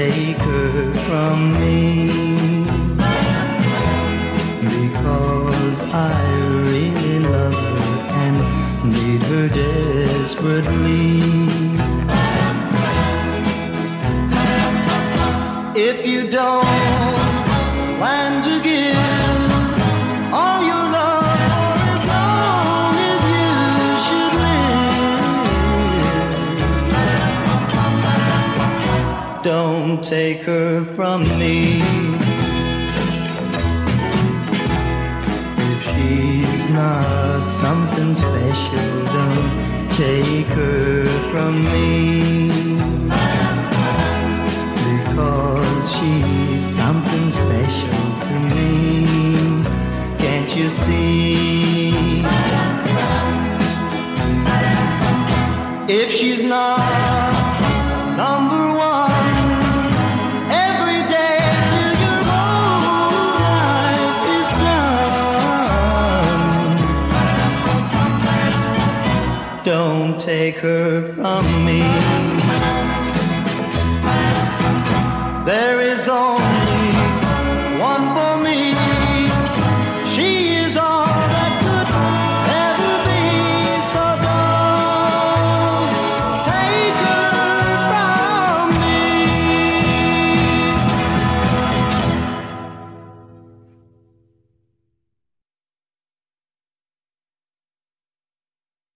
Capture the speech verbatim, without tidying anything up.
take her from me, because I really love her and need her desperately. If you don't plan to give all your love for as long as you should live, don't take her from me. If she's not something special, don't take her from me, because she's something special to me. Can't you see? If she's not number one every day till your whole life is done, don't take her from